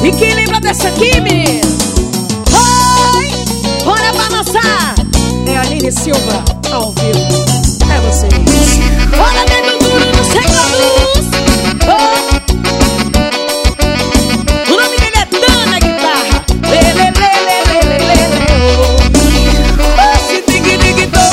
E quem lembra dessa aqui, menino? Oi, bora balançar. É a Aline Silva, ao vivo. É vocês. Bora dentro duro nos recados. O nome dele é Dana Guitarra. Lê, lê, lê, lê, lê, lê, lê, lê. Esse dig, dig, do.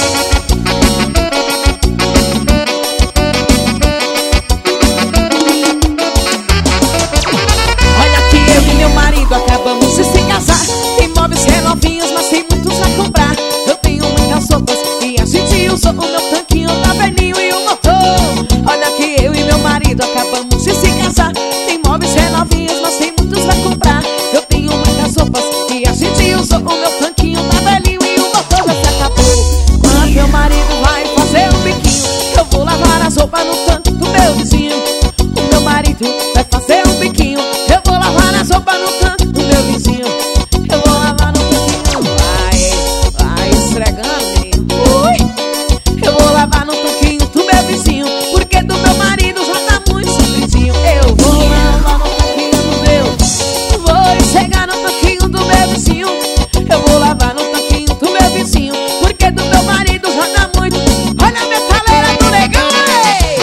Olha que eu e meu marido acabamos de se casar. Tem móveis renovinhos, mas tem muitos a comprar. Eu tenho muitas roupas e a gente usou. O meu tanquinho tá velhinho e o motor. Olha que eu e meu marido acabamos de se casar. Tem móveis renovinhos, mas tem muitos a comprar. Eu tenho muitas roupas e a gente usou. O meu tanquinho tá velhinho e o motor já se acabou. Quando meu marido vai fazer um biquinho, eu vou lavar as roupas no tanque do meu vizinho. O meu marido vai fazer um biquinho, eu vou lavar as roupas no tanque do meu vizinho. Eu vou lavar no tanquinho, vai esfregando, menino. Ui, eu vou lavar no tanquinho do meu vizinho, porque do meu marido já tá muito sofridinho. Eu vou lavar no tanquinho do meu, vou esfregar no tanquinho do meu vizinho. Eu vou lavar no tanquinho do meu vizinho, porque do meu marido já tá muito. Olha a metaleira do negão, ei!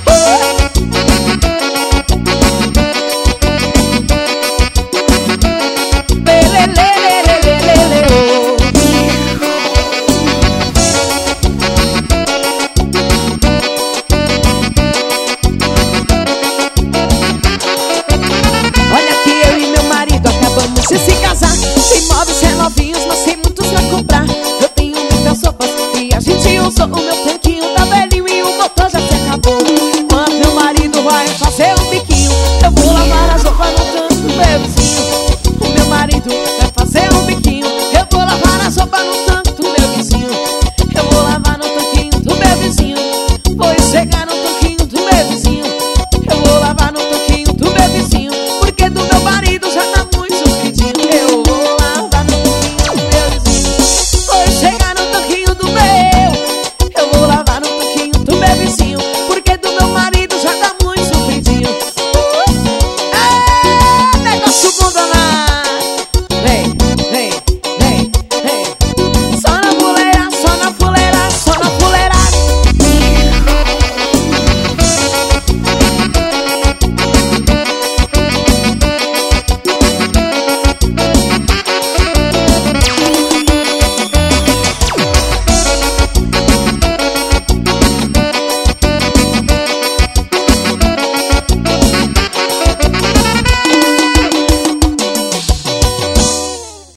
Lê, lê, lê, lê, lê, lê, lê, oh. Olha que eu e meu marido acabamos de se casar. Tem móveis renovinhos, mas tem muitos pra comprar. Eu tenho muitas roupas e a gente usou. O meu tanquinho tá